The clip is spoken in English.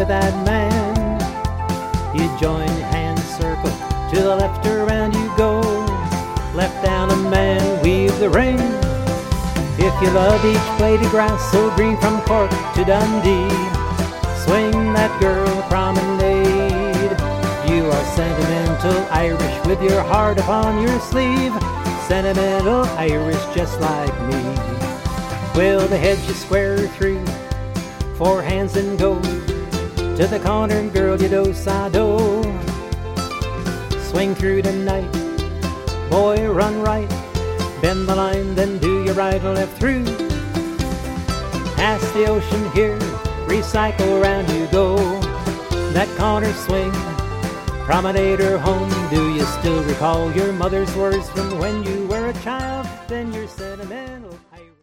with that man. You join hands, circle to the left, around you go. Left down a man, weave the ring. If you love each blade of grass so green from Cork to Dundee, swing that girl promenade. You are sentimental Irish with your heart upon your sleeve. Sentimental Irish just like me. Well, the head you square through, 4 hands and go to the corner, girl, you do-sa-do. Swing through the night, boy, run right. Bend the line, then do your right or left through. Past the ocean here, recycle round you go. That corner swing, promenade her home. Do you still recall your mother's words from when you were a child? Then you're sentimental.